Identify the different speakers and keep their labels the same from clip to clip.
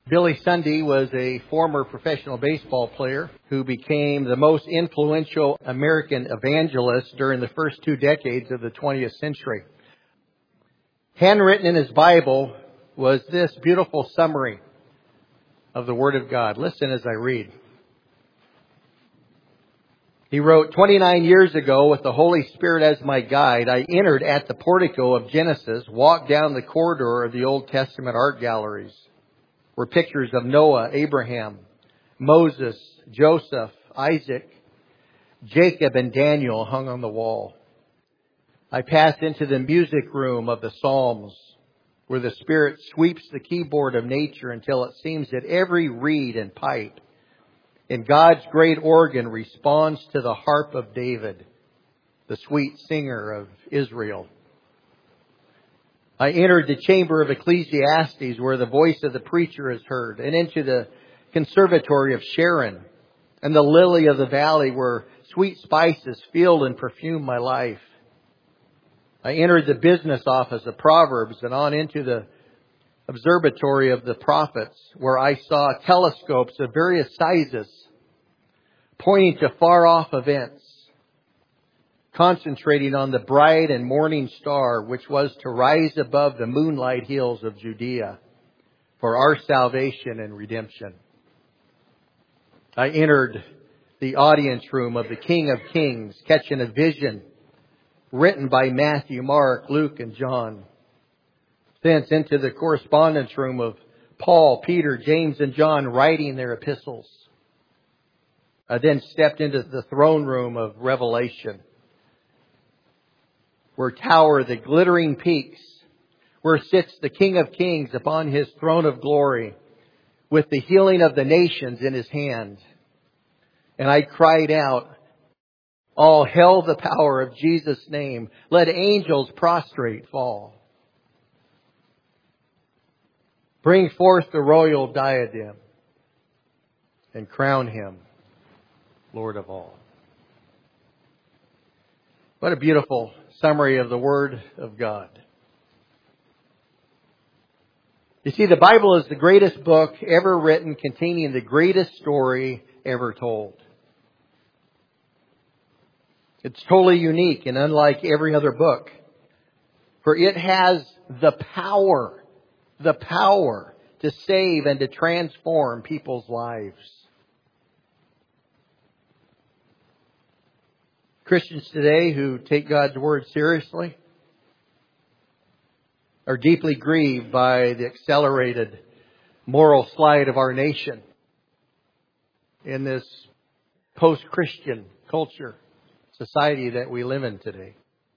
Speaker 1: Billy Sunday was a former professional baseball player who became the most influential American evangelist during the first 2 decades of the 20th century. Handwritten in his Bible was this beautiful summary of the Word of God. Listen as I read. He wrote, 29 years ago, with the Holy Spirit as my guide, I entered at the portico of Genesis, walked down the corridor of the Old Testament art galleries, where pictures of Noah, Abraham, Moses, Joseph, Isaac, Jacob, and Daniel hung on the wall. I passed into the music room of the Psalms, where the Spirit sweeps the keyboard of nature until it seems that every reed and pipe in God's great organ responds to the harp of David, the sweet singer of Israel. I entered the chamber of Ecclesiastes, where the voice of the preacher is heard, and into the conservatory of Sharon and the lily of the valley, where sweet spices fill and perfume my life. I entered the business office of Proverbs and on into the observatory of the prophets, where I saw telescopes of various sizes pointing to far-off events, concentrating on the bright and morning star which was to rise above the moonlight hills of Judea for our salvation and redemption. I entered the audience room of the King of Kings, catching a vision written by Matthew, Mark, Luke, and John. Thence into the correspondence room of Paul, Peter, James, and John, writing their epistles. I then stepped into the throne room of Revelation, where tower the glittering peaks, where sits the King of Kings upon his throne of glory, with the healing of the nations in his hand. And I cried out, all hail the power of Jesus' name. Let angels prostrate fall. Bring forth the royal diadem and crown him Lord of all. What a beautiful summary of the Word of God. You see, the Bible is the greatest book ever written, containing the greatest story ever told. It's totally unique and unlike every other book, for it has the power to save and to transform people's lives. Christians today who take God's Word seriously are deeply grieved by the accelerated moral slide of our nation in this post-Christian culture, society that we live in today.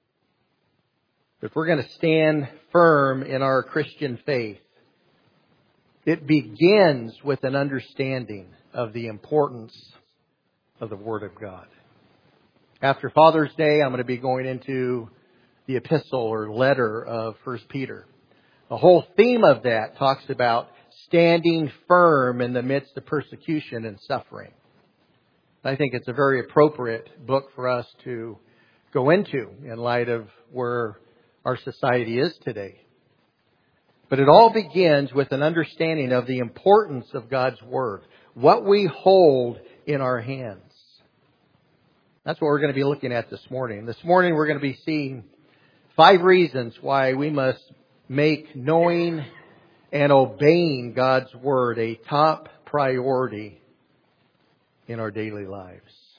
Speaker 1: If we're going to stand firm in our Christian faith, it begins with an understanding of the importance of the Word of God. After Father's Day, I'm going to be going into the epistle or letter of 1 Peter. The whole theme of that talks about standing firm in the midst of persecution and suffering. I think it's a very appropriate book for us to go into in light of where our society is today. But it all begins with an understanding of the importance of God's Word, what we hold in our hands. That's what we're going to be looking at this morning. This morning we're going to be seeing 5 reasons why we must make knowing and obeying God's Word a top priority in our daily lives.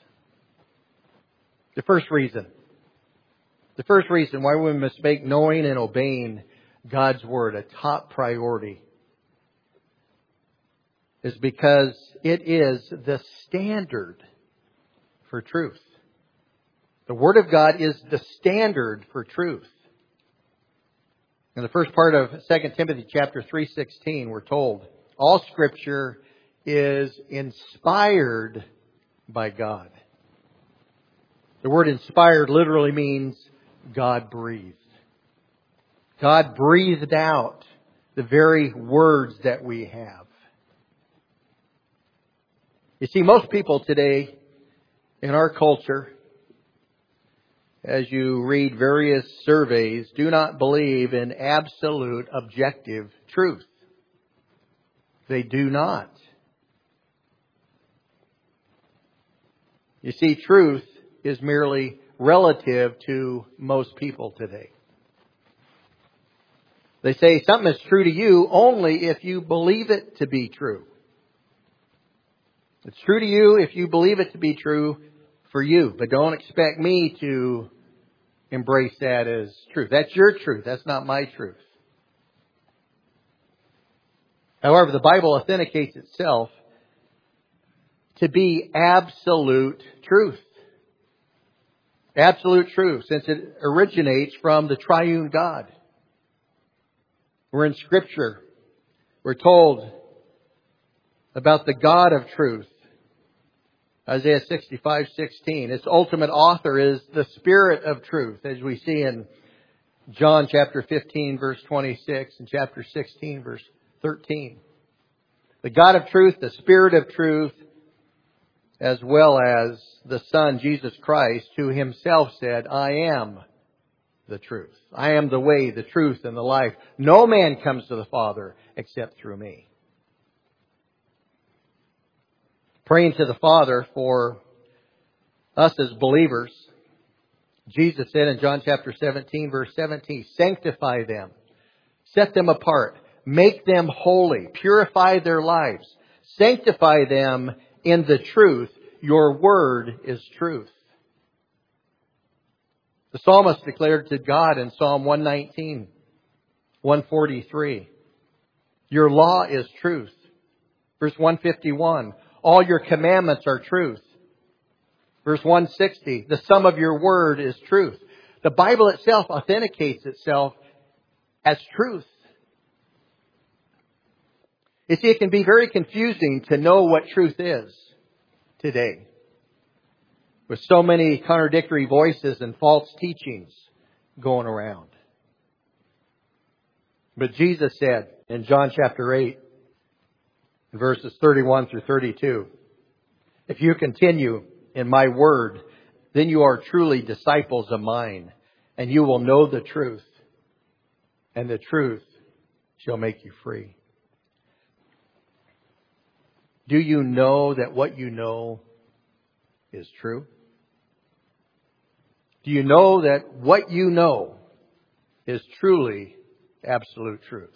Speaker 1: The first reason why we must make knowing and obeying God's Word a top priority is because it is the standard for truth. The Word of God is the standard for truth. In the first part of 2 Timothy chapter 3:16, we're told, all Scripture is inspired by God. The word inspired literally means God breathed. God breathed out the very words that we have. You see, most people today in our culture, as you read various surveys, do not believe in absolute objective truth. They do not. You see, truth is merely relative to most people today. They say something is true to you only if you believe it to be true. It's true to you if you believe it to be true for you. But don't expect me to embrace that as truth. That's your truth. That's not my truth. However, the Bible authenticates itself to be absolute truth. Absolute truth, since it originates from the triune God. We're in Scripture. We're told about the God of truth. Isaiah 65:16. Its ultimate author is the Spirit of truth, as we see in John chapter 15, verse 26, and chapter 16, verse 13. The God of truth, the Spirit of truth, as well as the Son, Jesus Christ, who Himself said, I am the truth. I am the way, the truth, and the life. No man comes to the Father except through me. Praying to the Father for us as believers, Jesus said in John chapter 17, verse 17, sanctify them, set them apart, make them holy, purify their lives, sanctify them in the truth. Your word is truth. The psalmist declared to God in Psalm 119, 143, your law is truth. Verse 151, all your commandments are truth. Verse 160, the sum of your word is truth. The Bible itself authenticates itself as truth. You see, it can be very confusing to know what truth is today, with so many contradictory voices and false teachings going around. But Jesus said in John chapter 8, verses 31 through 32, if you continue in my word, then you are truly disciples of mine, and you will know the truth, and the truth shall make you free. Do you know that what you know is true? Do you know that what you know is truly absolute truth?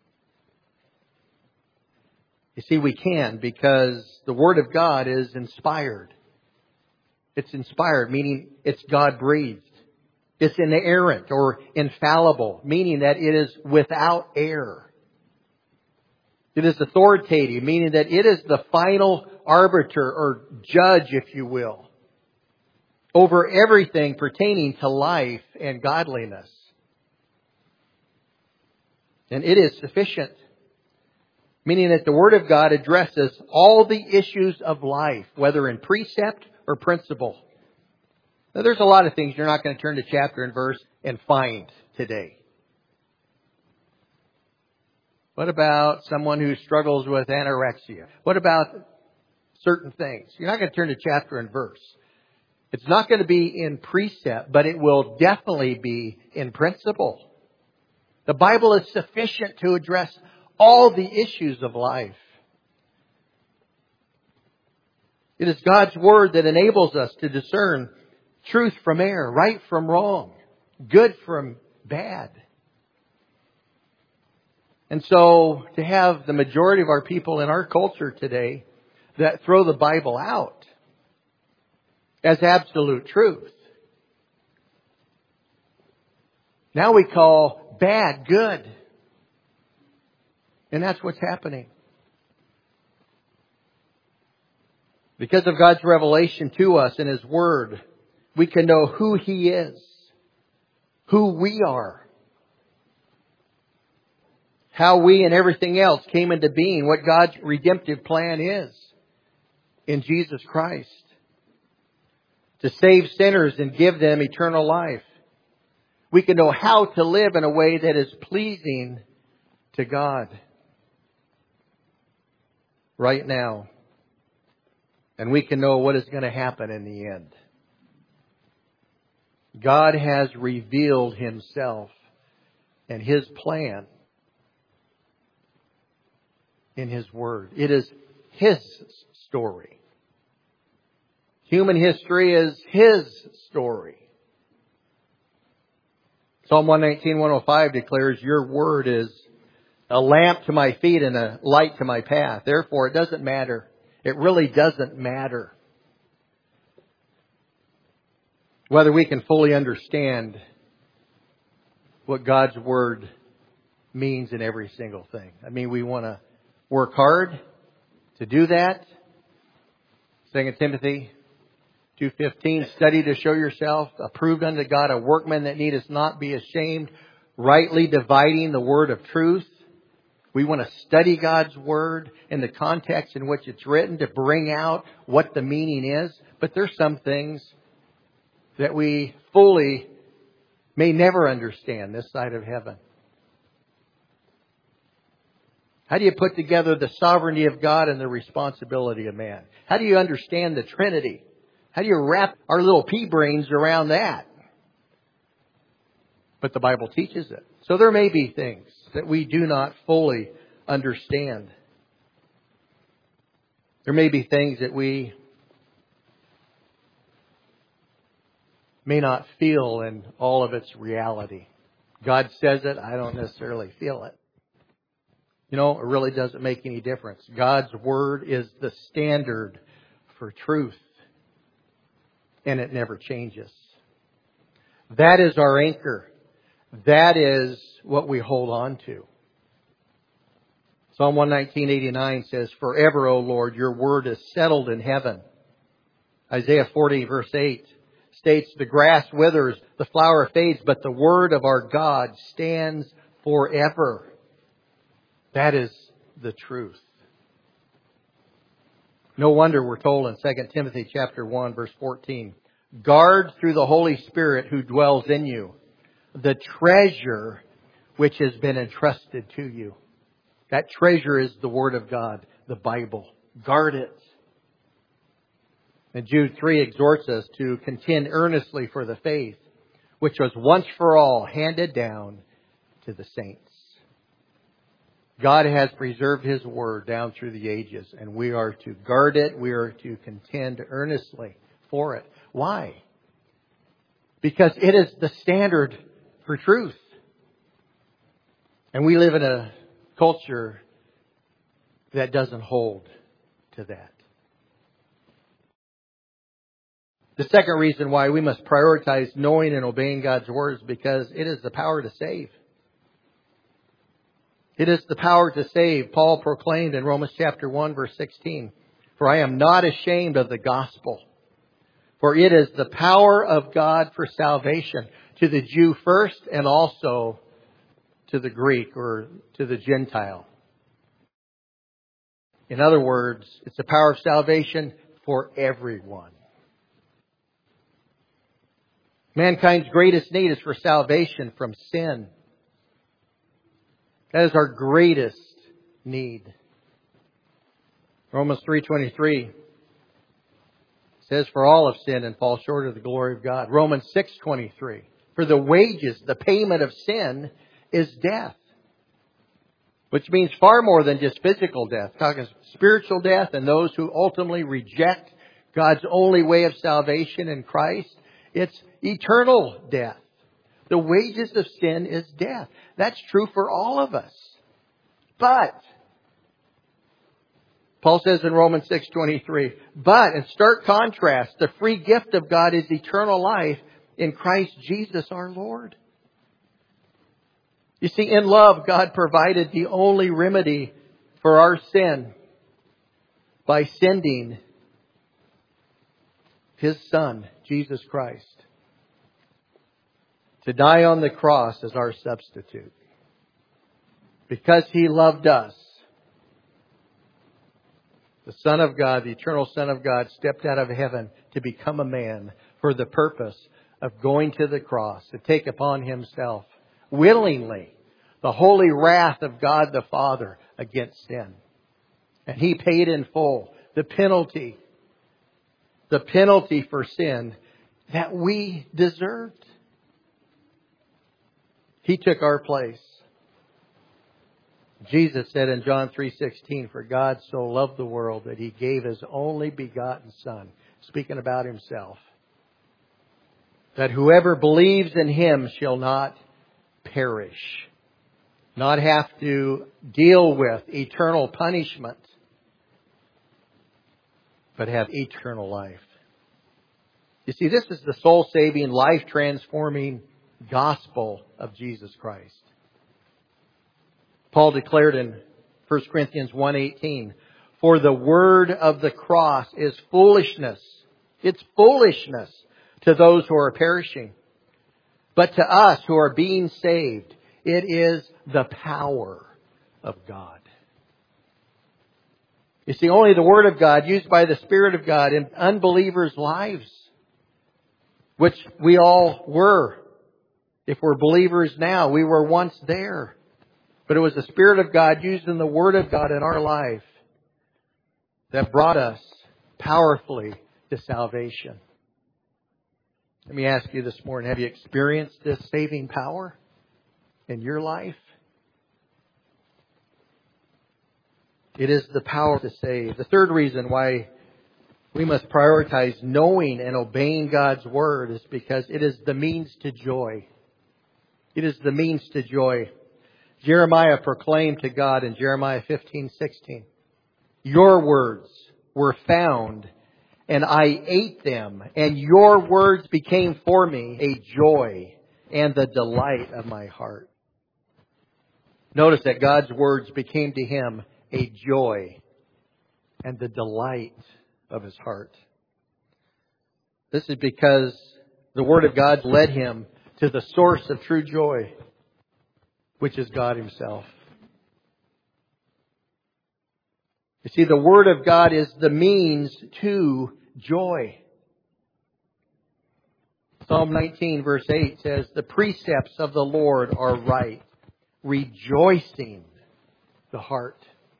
Speaker 1: You see, we can, because the Word of God is inspired. It's inspired, meaning it's God-breathed. It's inerrant or infallible, meaning that it is without error. It is authoritative, meaning that it is the final arbiter or judge, if you will, over everything pertaining to life and godliness. And it is sufficient, meaning that the Word of God addresses all the issues of life, whether in precept or principle. Now, there's a lot of things you're not going to turn to chapter and verse and find today. What about someone who struggles with anorexia? What about certain things? You're not going to turn to chapter and verse. It's not going to be in precept, but it will definitely be in principle. The Bible is sufficient to address all the issues of life. It is God's Word that enables us to discern truth from error, right from wrong, good from bad. And so to have the majority of our people in our culture today that throw the Bible out as absolute truth. Now we call bad good. And that's what's happening. Because of God's revelation to us in His Word, we can know who He is, who we are, how we and everything else came into being, what God's redemptive plan is in Jesus Christ, to save sinners and give them eternal life. We can know how to live in a way that is pleasing to God right now. And we can know what is going to happen in the end. God has revealed Himself and His plan in His Word. It is His story. Human history is His story. Psalm 119, 105 declares, your Word is a lamp to my feet and a light to my path. Therefore, it doesn't matter. It really doesn't matter whether we can fully understand what God's Word means in every single thing. I mean, we want to work hard to do that. 2 Timothy 2:15, study to show yourself approved unto God, a workman that needeth not be ashamed, rightly dividing the word of truth. We want to study God's Word in the context in which it's written to bring out what the meaning is. But there's some things that we fully may never understand this side of heaven. How do you put together the sovereignty of God and the responsibility of man? How do you understand the Trinity? How do you wrap our little pea brains around that? But the Bible teaches it. So there may be things that we do not fully understand. There may be things that we may not feel in all of its reality. God says it, I don't necessarily feel it. You know, it really doesn't make any difference. God's Word is the standard for truth. And it never changes. That is our anchor. That is what we hold on to. Psalm 119:89 says, forever, O Lord, your word is settled in heaven. Isaiah 40 verse 8 states, the grass withers, the flower fades, but the word of our God stands forever. That is the truth. No wonder we're told in 2 Timothy chapter 1 verse 14, guard through the Holy Spirit who dwells in you the treasure which has been entrusted to you. That treasure is the Word of God, the Bible. Guard it. And Jude 3 exhorts us to contend earnestly for the faith which was once for all handed down to the saints. God has preserved His Word down through the ages, and we are to guard it. We are to contend earnestly for it. Why? Because it is the standard for truth. And we live in a culture that doesn't hold to that. The second reason why we must prioritize knowing and obeying God's Word is because it is the power to save. It is the power to save. Paul proclaimed in Romans chapter 1 verse 16, for I am not ashamed of the gospel, for it is the power of God for salvation to the Jew first and also to the Greek or to the Gentile. In other words, it's the power of salvation for everyone. Mankind's greatest need is for salvation from sin. That is our greatest need. Romans 3:23 says, for all have sinned and fall short of the glory of God. Romans 6:23, for the wages, the payment of sin is death. Which means far more than just physical death. Talking spiritual death and those who ultimately reject God's only way of salvation in Christ. It's eternal death. The wages of sin is death. That's true for all of us. But, Paul says in Romans 6:23, but in stark contrast, the free gift of God is eternal life in Christ Jesus our Lord. You see, in love, God provided the only remedy for our sin by sending His Son, Jesus Christ, to die on the cross as our substitute. Because He loved us, the Son of God, the eternal Son of God, stepped out of heaven to become a man for the purpose of going to the cross, to take upon Himself willingly the holy wrath of God the Father against sin. And He paid in full the penalty for sin that we deserved. He took our place. Jesus said in John 3:16, "For God so loved the world that He gave His only begotten Son," speaking about Himself, "that whoever believes in Him shall not perish," not have to deal with eternal punishment, but have eternal life. You see, this is the soul-saving, life-transforming gospel of Jesus Christ. Paul declared in 1 Corinthians 1:18, "For the word of the cross is foolishness." It's foolishness to those who are perishing. But to us who are being saved, it is the power of God. You see, only the Word of God used by the Spirit of God in unbelievers' lives, which we all were. If we're believers now, we were once there. But it was the Spirit of God using the Word of God in our life that brought us powerfully to salvation. Let me ask you this morning, have you experienced this saving power in your life? It is the power to save. The third reason why we must prioritize knowing and obeying God's Word is because it is the means to joy. It is the means to joy. Jeremiah proclaimed to God in Jeremiah 15:16, "Your words were found, and I ate them, and your words became for me a joy and the delight of my heart." Notice that God's words became to him a joy and the delight of his heart. This is because the Word of God led him to the source of true joy, which is God Himself. You see, the Word of God is the means to joy. Psalm 19 verse 8 says, "The precepts of the Lord are right, rejoicing the heart."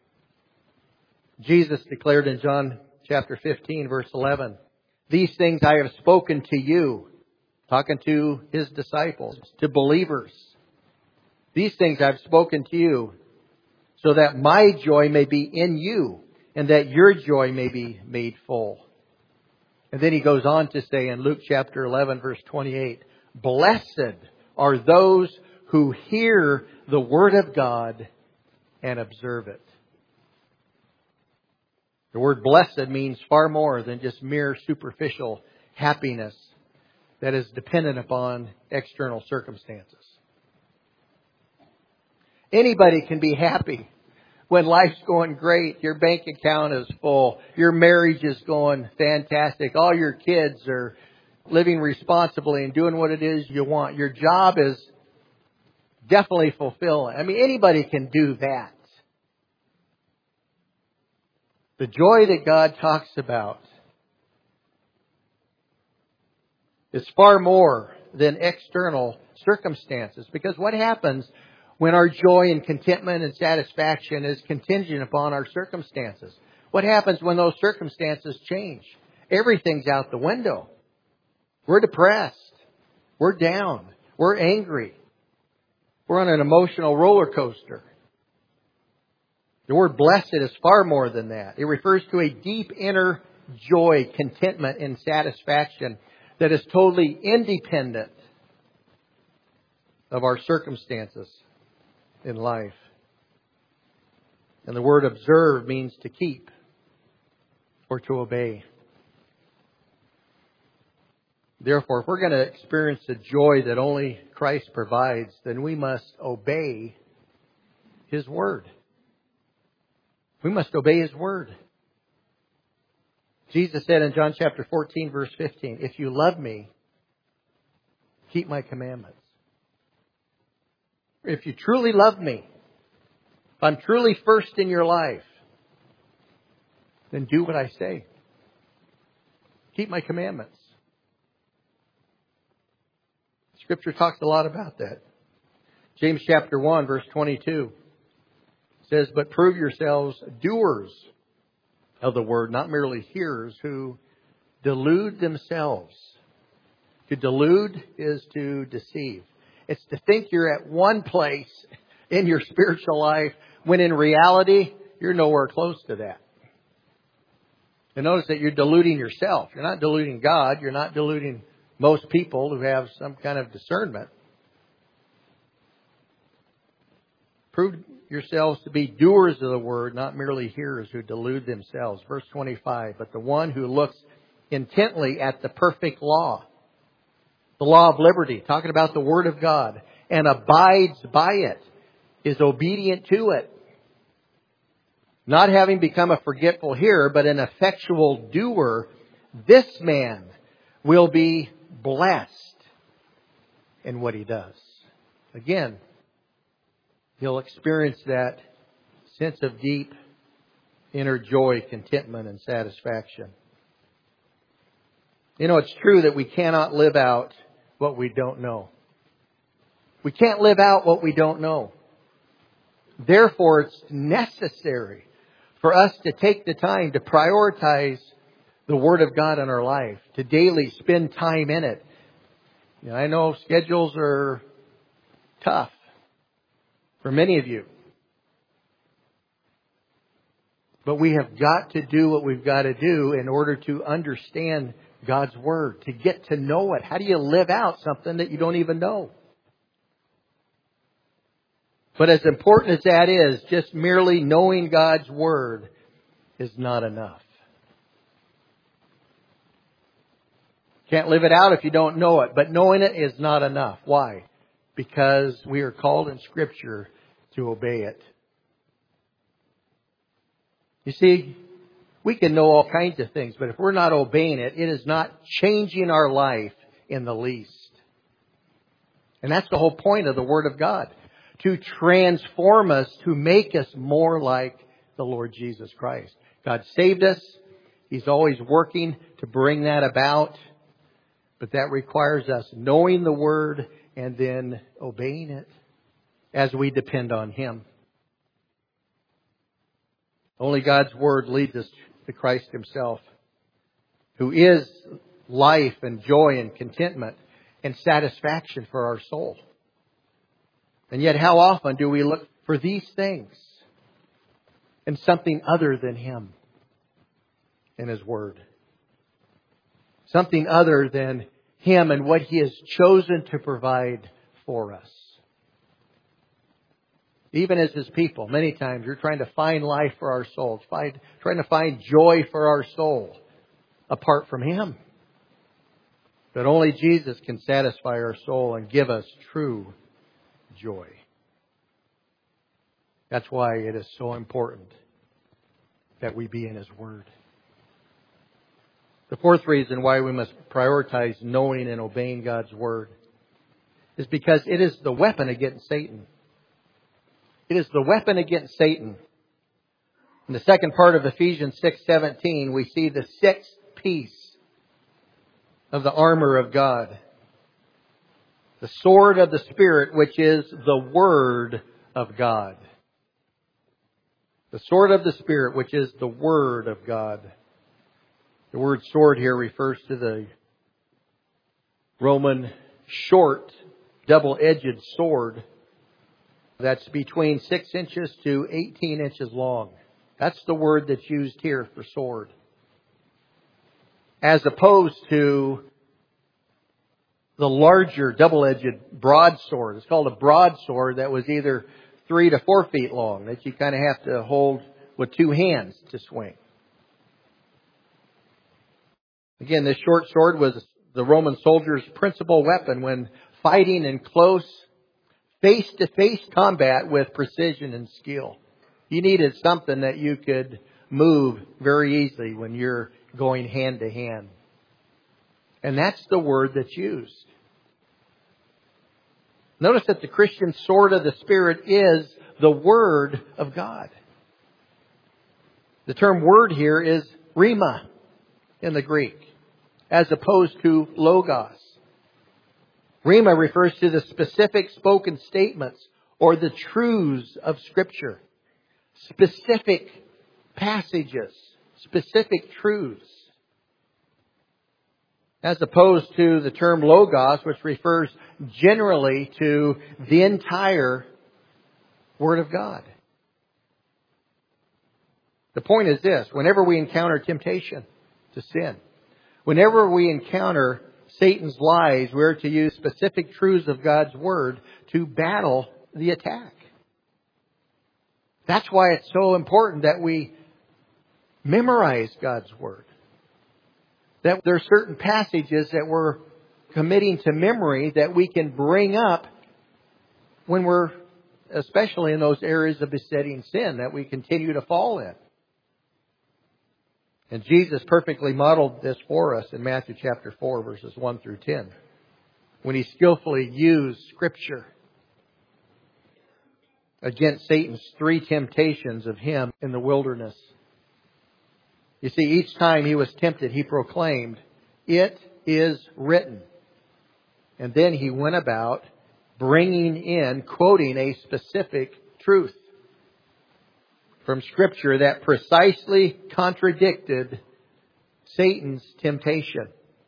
Speaker 1: Jesus declared in John chapter 15 verse 11, "These things I have spoken to you," talking to His disciples, to believers. "These things I've spoken to you, so that my joy may be in you, and that your joy may be made full." And then He goes on to say in Luke chapter 11, verse 28, "Blessed are those who hear the word of God and observe it." The word blessed means far more than just mere superficial happiness that is dependent upon external circumstances. Anybody can be happy when life's going great. Your bank account is full. Your marriage is going fantastic. All your kids are living responsibly and doing what it is you want. Your job is definitely fulfilling. I mean, anybody can do that. The joy that God talks about is far more than external circumstances. Because what happens when our joy and contentment and satisfaction is contingent upon our circumstances? What happens when those circumstances change? Everything's out the window. We're depressed. We're down. We're angry. We're on an emotional roller coaster. The word blessed is far more than that. It refers to a deep inner joy, contentment, and satisfaction that is totally independent of our circumstances in life. And the word observe means to keep or to obey. Therefore, if we're going to experience the joy that only Christ provides, then we must obey His Word. We must obey His Word. Jesus said in John chapter 14, verse 15, "If you love me, keep my commandments." If you truly love me, if I'm truly first in your life, then do what I say. Keep my commandments. Scripture talks a lot about that. James chapter 1, verse 22 says, "But prove yourselves doers of the word, not merely hearers who delude themselves." To delude is to deceive. It's to think you're at one place in your spiritual life when in reality, you're nowhere close to that. And notice that you're deluding yourself. You're not deluding God. You're not deluding most people who have some kind of discernment. Prove yourselves to be doers of the word, not merely hearers who delude themselves. Verse 25, but the one who looks intently at the perfect law, the law of liberty, talking about the word of God, and abides by it, is obedient to it, not having become a forgetful hearer, but an effectual doer, this man will be blessed in what he does. Again, he'll experience that sense of deep inner joy, contentment, and satisfaction. You know, it's true that we cannot live out what we don't know. We can't live out what we don't know. Therefore, it's necessary for us to take the time to prioritize the Word of God in our life, to daily spend time in it. You know, I know schedules are tough for many of you. But we have got to do what we've got to do in order to understand God's Word, to get to know it. How do you live out something that you don't even know? But as important as that is, just merely knowing God's Word is not enough. Can't live it out if you don't know it. But knowing it is not enough. Why? Because we are called in Scripture to obey it. You see, we can know all kinds of things, but if we're not obeying it, it is not changing our life in the least. And that's the whole point of the Word of God. To transform us, to make us more like the Lord Jesus Christ. God saved us. He's always working to bring that about. But that requires us knowing the Word and then obeying it as we depend on Him. Only God's Word leads us to Christ Himself, who is life and joy and contentment and satisfaction for our soul. And yet how often do we look for these things and something other than Him and His Word? Something other than Him and what He has chosen to provide for us. Even as His people, many times we're trying to find life for our souls, trying to find joy for our soul apart from Him. But only Jesus can satisfy our soul and give us true joy. That's why it is so important that we be in His Word. The fourth reason why we must prioritize knowing and obeying God's Word is because it is the weapon against Satan. It is the weapon against Satan. In the second part of Ephesians 6:17, we see the sixth piece of the armor of God. The sword of the Spirit, which is the Word of God. The sword of the Spirit, which is the Word of God. The word sword here refers to the Roman short, double-edged sword that's between 6 inches to 18 inches long. That's the word that's used here for sword. As opposed to the larger double-edged broadsword. It's called a broadsword that was either 3 to 4 feet long, that you kind of have to hold with two hands to swing. Again, this short sword was the Roman soldier's principal weapon when fighting in close, face-to-face combat with precision and skill. You needed something that you could move very easily when you're going hand to hand. And that's the word that's used. Notice that the Christian sword of the Spirit is the Word of God. The term word here is rhema in the Greek, as opposed to logos. Rhema refers to the specific spoken statements or the truths of Scripture. Specific passages, specific truths. As opposed to the term logos, which refers generally to the entire Word of God. The point is this: whenever we encounter temptation to sin, whenever we encounter Satan's lies, we're to use specific truths of God's Word to battle the attack. That's why it's so important that we memorize God's Word. That there are certain passages that we're committing to memory that we can bring up when we're, especially in those areas of besetting sin that we continue to fall in. And Jesus perfectly modeled this for us in Matthew chapter 4, verses 1 through 10, when He skillfully used Scripture against Satan's 3 temptations of Him in the wilderness. You see, each time He was tempted, He proclaimed, "It is written." And then He went about quoting a specific truth from Scripture that precisely contradicted Satan's temptation.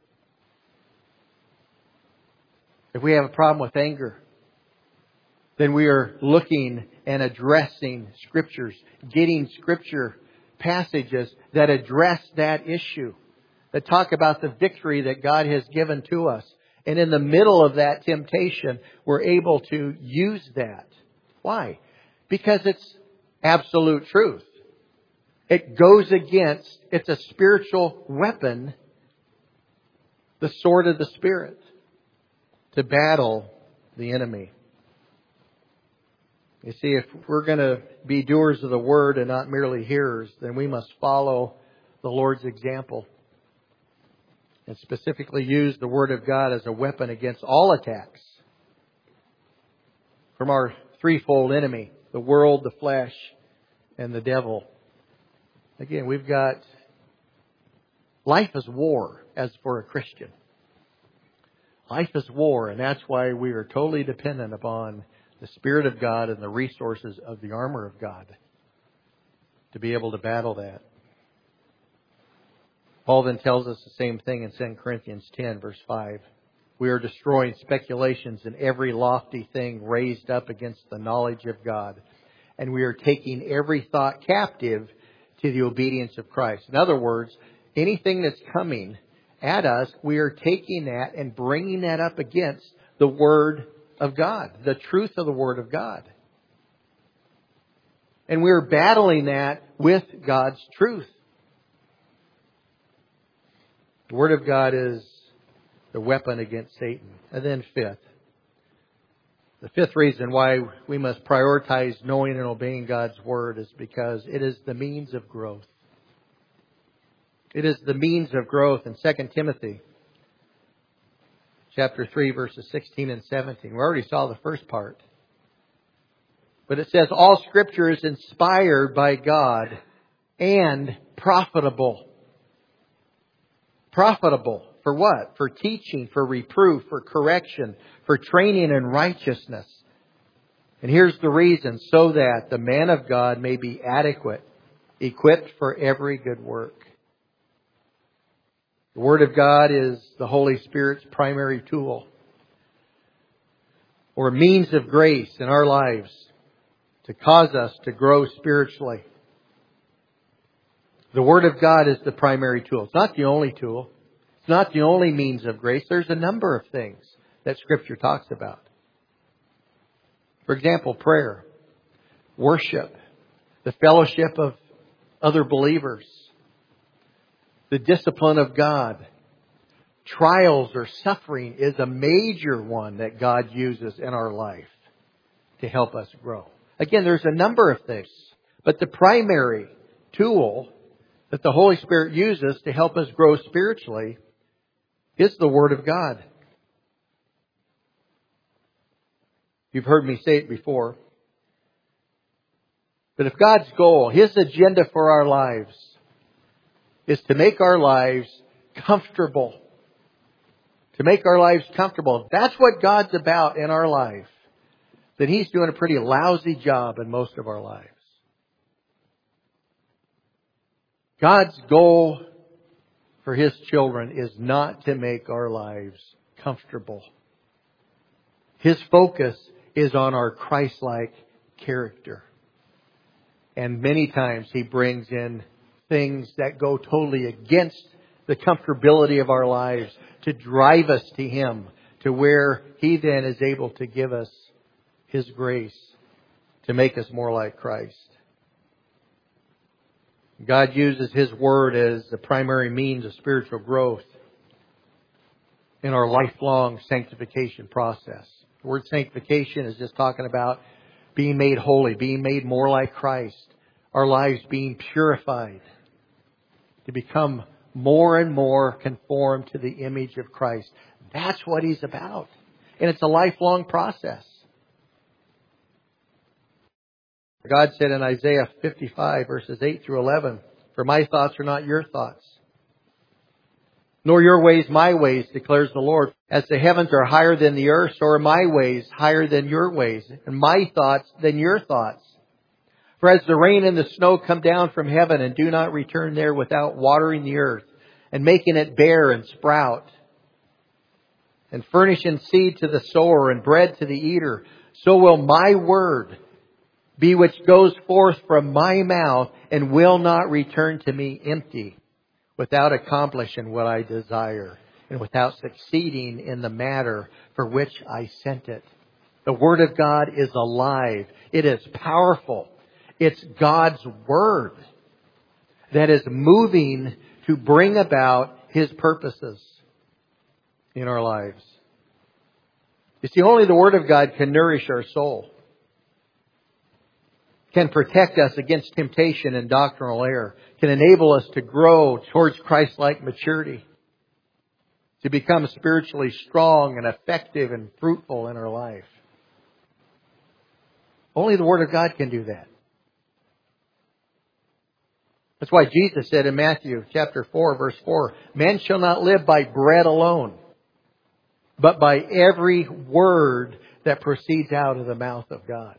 Speaker 1: If we have a problem with anger, then we are looking and addressing Scriptures, getting Scripture passages that address that issue, that talk about the victory that God has given to us. And in the middle of that temptation, we're able to use that. Why? Because it's absolute truth. It goes against, it's a spiritual weapon, the sword of the Spirit, to battle the enemy. You see, if we're going to be doers of the Word and not merely hearers, then we must follow the Lord's example and specifically use the Word of God as a weapon against all attacks from our threefold enemy: the world, the flesh, and the devil. Again, we've got life is war as for a Christian. Life is war, and that's why we are totally dependent upon the Spirit of God and the resources of the armor of God to be able to battle that. Paul then tells us the same thing in 2 Corinthians 10, verse 5. We are destroying speculations and every lofty thing raised up against the knowledge of God. And we are taking every thought captive to the obedience of Christ. In other words, anything that's coming at us, we are taking that and bringing that up against the Word of God, the truth of the Word of God. And we're battling that with God's truth. The Word of God is the weapon against Satan. And then the fifth reason why we must prioritize knowing and obeying God's Word is because it is the means of growth. It is the means of growth. In 2 Timothy chapter 3, verses 16 and 17. We already saw the first part. But it says, all Scripture is inspired by God and profitable. Profitable for what? For teaching, for reproof, for correction, for training in righteousness. And here's the reason: so that the man of God may be adequate, equipped for every good work. The Word of God is the Holy Spirit's primary tool or means of grace in our lives to cause us to grow spiritually. The Word of God is the primary tool. It's not the only tool. It's not the only means of grace. There's a number of things that Scripture talks about. For example, prayer, worship, the fellowship of other believers, the discipline of God. Trials or suffering is a major one that God uses in our life to help us grow. Again, there's a number of things, but the primary tool that the Holy Spirit uses to help us grow spiritually is the Word of God. You've heard me say it before. But if God's goal, His agenda for our lives, is to make our lives comfortable, to make our lives comfortable, if that's what God's about in our life, then He's doing a pretty lousy job in most of our lives. God's goal for His children is not to make our lives comfortable. His focus is on our Christ-like character. And many times He brings in things that go totally against the comfortability of our lives to drive us to Him, to where He then is able to give us His grace to make us more like Christ. God uses His Word as the primary means of spiritual growth in our lifelong sanctification process. The word sanctification is just talking about being made holy, being made more like Christ, our lives being purified to become more and more conformed to the image of Christ. That's what He's about. And it's a lifelong process. God said in Isaiah 55, verses 8 through 11, "For my thoughts are not your thoughts, nor your ways my ways, declares the Lord. As the heavens are higher than the earth, so are my ways higher than your ways, and my thoughts than your thoughts. For as the rain and the snow come down from heaven and do not return there without watering the earth and making it bear and sprout, and furnishing seed to the sower and bread to the eater, so will my word be which goes forth from my mouth and will not return to me empty, without accomplishing what I desire and without succeeding in the matter for which I sent it." The Word of God is alive. It is powerful. It's God's Word that is moving to bring about His purposes in our lives. You see, only the Word of God can nourish our soul, can protect us against temptation and doctrinal error, can enable us to grow towards Christ-like maturity, to become spiritually strong and effective and fruitful in our life. Only the Word of God can do that. That's why Jesus said in Matthew chapter 4, verse 4, "Man shall not live by bread alone, but by every word that proceeds out of the mouth of God."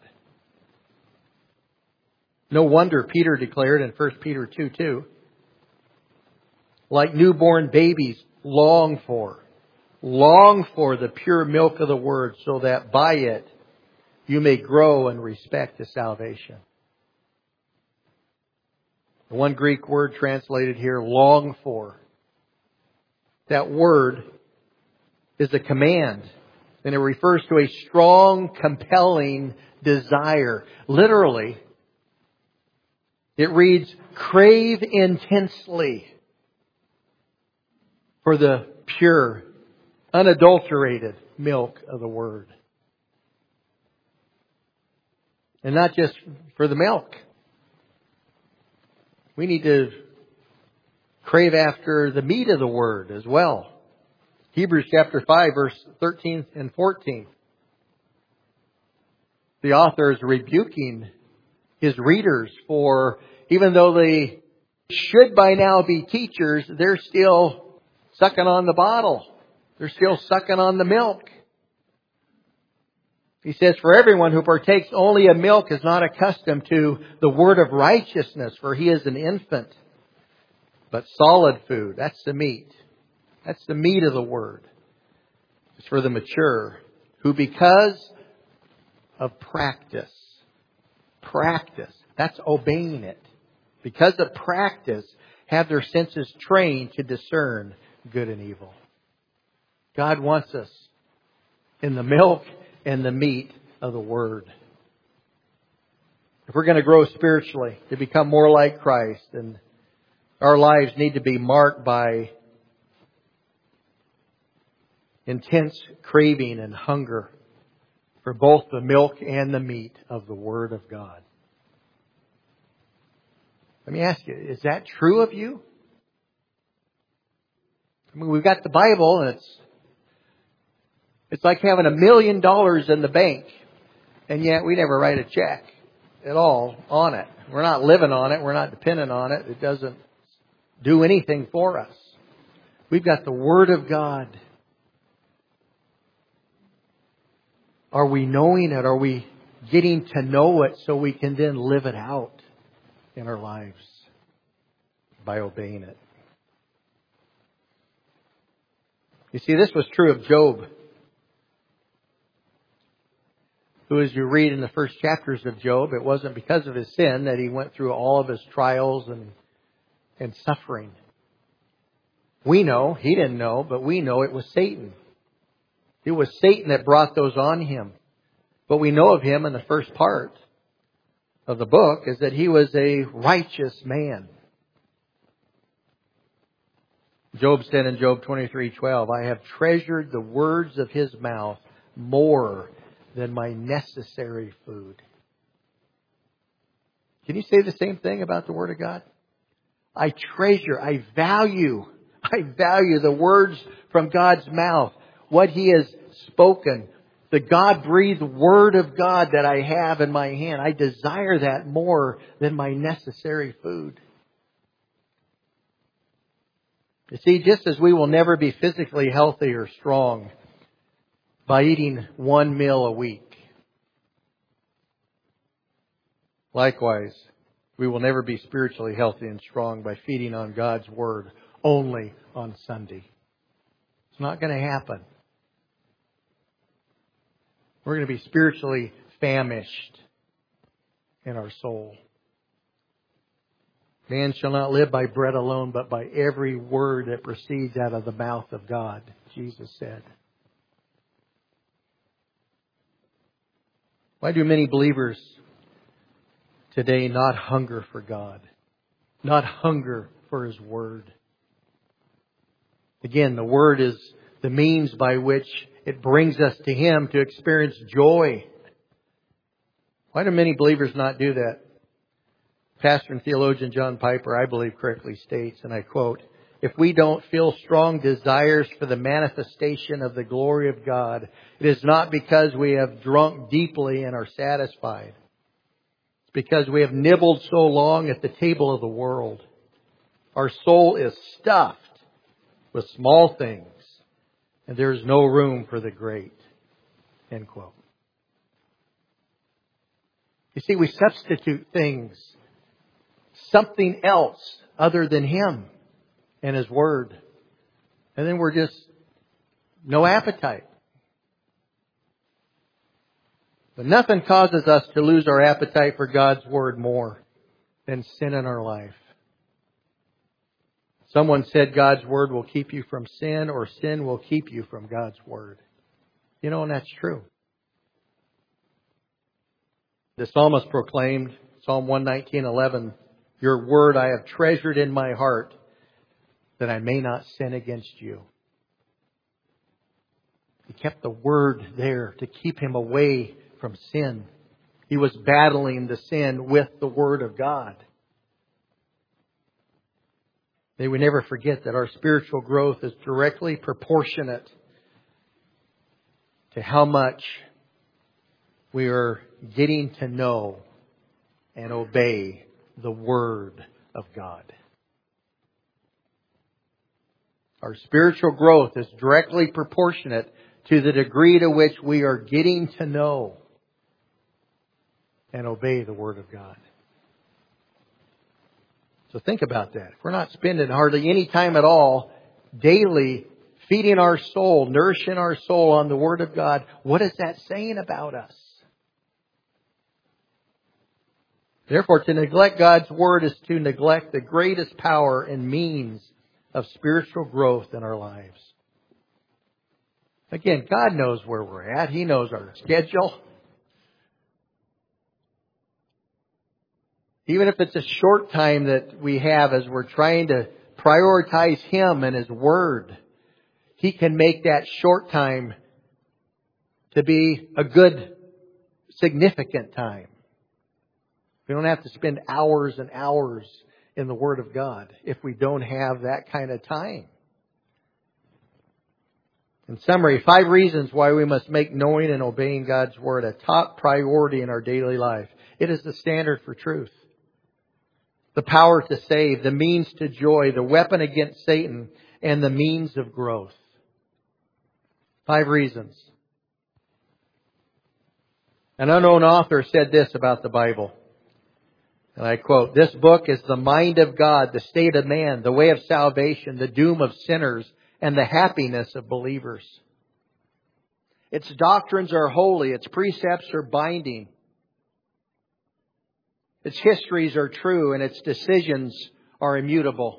Speaker 1: No wonder Peter declared in 1 Peter 2:2, "Like newborn babies, long for the pure milk of the Word, so that by it you may grow in respect to salvation." The one Greek word translated here, long for, that word is a command, and it refers to a strong, compelling desire. Literally, it reads, "Crave intensely for the pure, unadulterated milk of the Word." And not just for the milk. We need to crave after the meat of the Word as well. Hebrews chapter 5, verse 13 and 14. The author is rebuking his readers for, even though they should by now be teachers, they're still sucking on the bottle. They're still sucking on the milk. He says, "For everyone who partakes only of milk is not accustomed to the word of righteousness, for he is an infant. But solid food," that's the meat. That's the meat of the Word. It's for the mature, who because of practice, that's obeying it. Because of practice, have their senses trained to discern good and evil. God wants us in the milk and the meat of the Word. If we're going to grow spiritually, to become more like Christ, then our lives need to be marked by intense craving and hunger for both the milk and the meat of the Word of God. Let me ask you, is that true of you? I mean, we've got the Bible, and it's like having $1 million in the bank, and yet we never write a check at all on it. We're not living on it. We're not dependent on it. It doesn't do anything for us. We've got the Word of God. Are we knowing it? Are we getting to know it so we can then live it out in our lives by obeying it? You see, this was true of Job. who, as you read in the first chapters of Job, it wasn't because of his sin that he went through all of his trials and suffering. We know, he didn't know, but we know it was Satan. It was Satan that brought those on him. What we know of him in the first part of the book is that he was a righteous man. Job said in Job 23:12, I have treasured the words of his mouth more than my necessary food. Can you say the same thing about the Word of God? I treasure, I value the words from God's mouth, what He has spoken, the God-breathed Word of God that I have in my hand. I desire that more than my necessary food. You see, just as we will never be physically healthy or strong by eating one meal a week, likewise, we will never be spiritually healthy and strong by feeding on God's Word only on Sunday. It's not going to happen. We're going to be spiritually famished in our soul. Man shall not live by bread alone, but by every word that proceeds out of the mouth of God, Jesus said. Why do many believers today not hunger for God? Not hunger for His Word? Again, the Word is the means by which it brings us to Him to experience joy. Why do many believers not do that? Pastor and theologian John Piper, I believe, correctly states, and I quote, if we don't feel strong desires for the manifestation of the glory of God, it is not because we have drunk deeply and are satisfied. It's because we have nibbled so long at the table of the world. Our soul is stuffed with small things, and there is no room for the great. End quote. You see, we substitute things, something else other than Him and His Word. And then we're just no appetite. But nothing causes us to lose our appetite for God's Word more than sin in our life. Someone said God's Word will keep you from sin, or sin will keep you from God's Word. You know, and that's true. The psalmist proclaimed, Psalm 119:11, your Word I have treasured in my heart, that I may not sin against you. He kept the Word there to keep him away from sin. He was battling the sin with the Word of God. May we never forget that our spiritual growth is directly proportionate to how much we are getting to know and obey the Word of God. Our spiritual growth is directly proportionate to the degree to which we are getting to know and obey the Word of God. So think about that. If we're not spending hardly any time at all daily feeding our soul, nourishing our soul on the Word of God, what is that saying about us? Therefore, to neglect God's Word is to neglect the greatest power and means of spiritual growth in our lives. Again, God knows where we're at. He knows our schedule. Even if it's a short time that we have as we're trying to prioritize Him and His Word, He can make that short time to be a good, significant time. We don't have to spend hours and hours in the Word of God if we don't have that kind of time. In summary, 5 reasons why we must make knowing and obeying God's Word a top priority in our daily life. It is the standard for truth, the power to save, the means to joy, the weapon against Satan, and the means of growth. 5 reasons. An unknown author said this about the Bible. And I quote, this book is the mind of God, the state of man, the way of salvation, the doom of sinners, and the happiness of believers. Its doctrines are holy. Its precepts are binding. Its histories are true, and its decisions are immutable.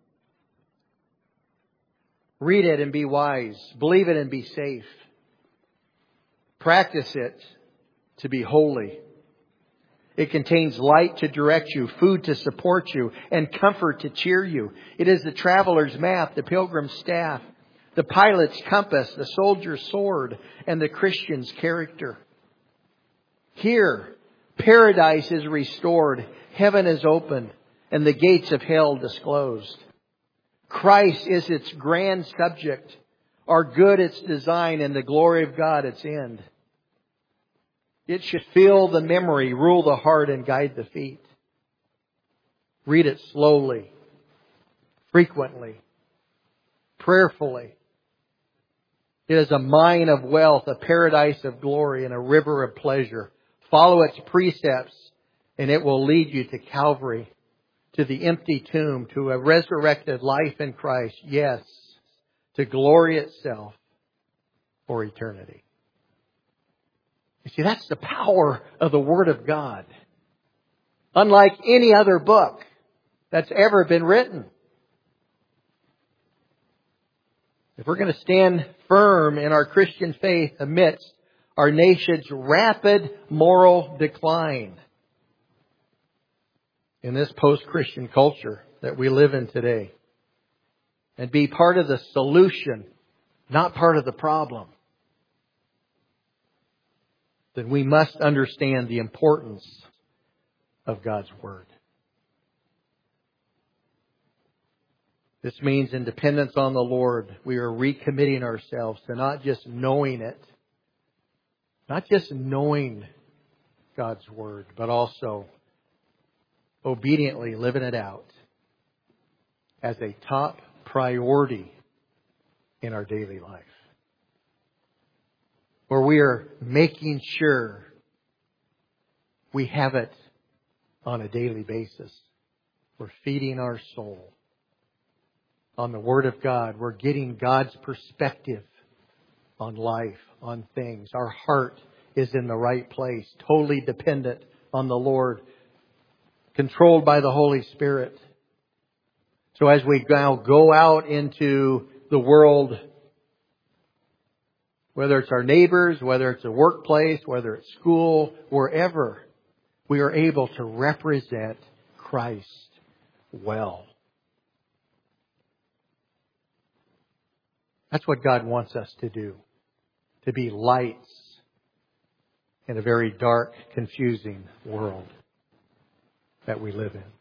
Speaker 1: Read it and be wise. Believe it and be safe. Practice it to be holy. It contains light to direct you, food to support you, and comfort to cheer you. It is the traveler's map, the pilgrim's staff, the pilot's compass, the soldier's sword, and the Christian's character. Here, paradise is restored, heaven is opened, and the gates of hell disclosed. Christ is its grand subject, our good its design, and the glory of God its end. It should fill the memory, rule the heart, and guide the feet. Read it slowly, frequently, prayerfully. It is a mine of wealth, a paradise of glory, and a river of pleasure. Follow its precepts, and it will lead you to Calvary, to the empty tomb, to a resurrected life in Christ. Yes, to glory itself for eternity. You see, that's the power of the Word of God. Unlike any other book that's ever been written. If we're going to stand firm in our Christian faith amidst our nation's rapid moral decline, in this post-Christian culture that we live in today, and be part of the solution, not part of the problem, then we must understand the importance of God's Word. This means in dependence on the Lord, we are recommitting ourselves to not just knowing it, not just knowing God's Word, but also obediently living it out as a top priority in our daily life. Where we are making sure we have it on a daily basis. We're feeding our soul on the Word of God. We're getting God's perspective on life, on things. Our heart is in the right place, totally dependent on the Lord, controlled by the Holy Spirit. So as we now go out into the world, whether it's our neighbors, whether it's a workplace, whether it's school, wherever, we are able to represent Christ well. That's what God wants us to do. To be lights in a very dark, confusing world that we live in.